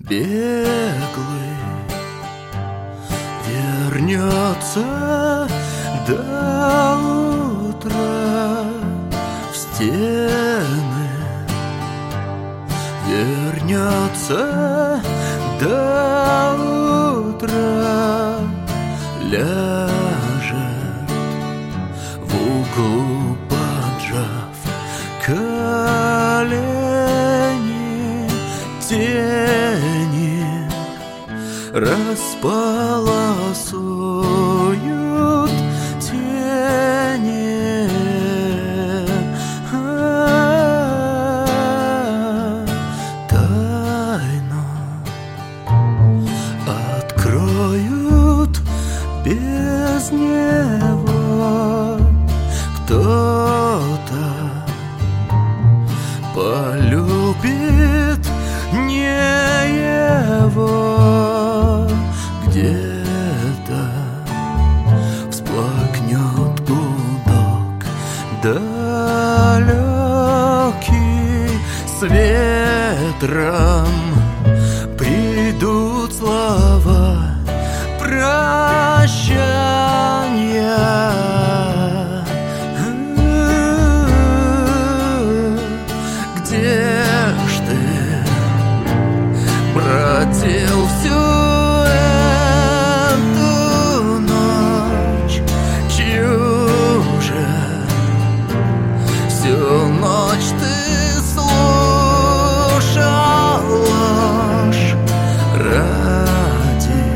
беглый вернется до утра в стены, вернется до утра, ляжет в углу, поджав колени, тени располосуют тени. Тайну откроют без него. Кто-то полюбит не его, где-то всплакнет гудок далекий, с ветром придут слова прощания. Где ж ты бродил всю эту ночь? Чью же всю ночь ты слушал ложь? Ради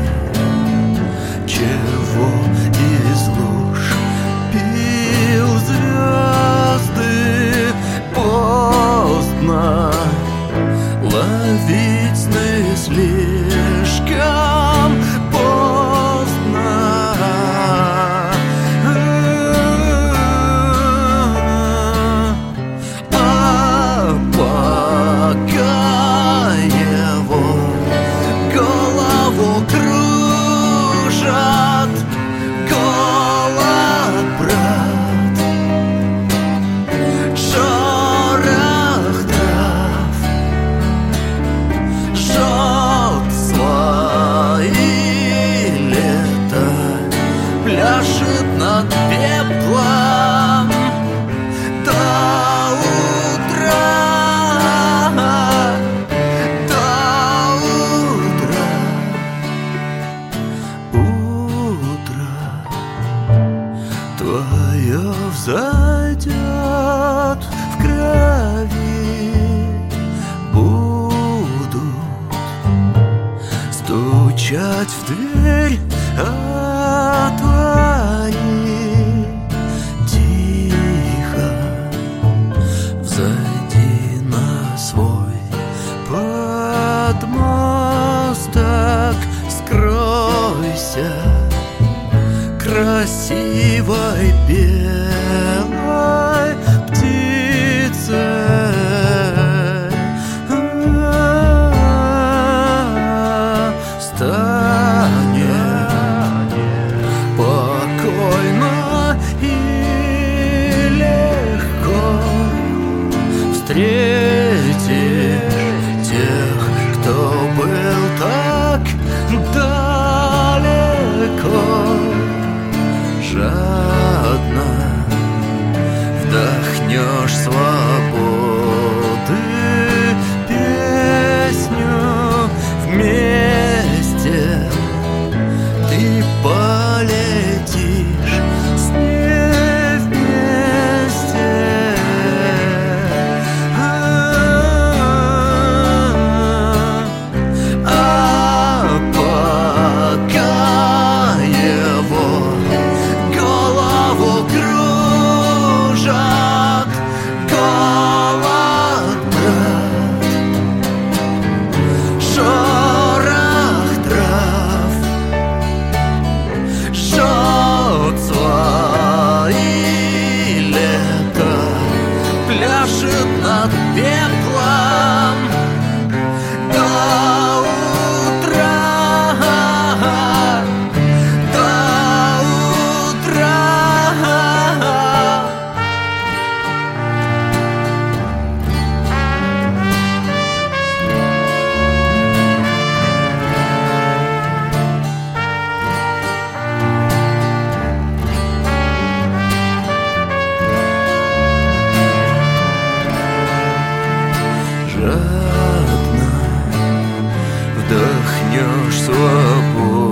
чего из луж пил звезды? Поздно ловить сны, слишком поздно. А пока его голову кружат голод, брат, шорох трав жжет свои лета, пляшет над пеплом до утра, до утра. Утро твое взойдет в крови, будут стучать в дверь, отвори. Тихо взойди на свой подмосток, скройся красивой белой птицей. Станет покойно и легко, встретишь тех, кто был так далеко. Жадно вернешь свободу.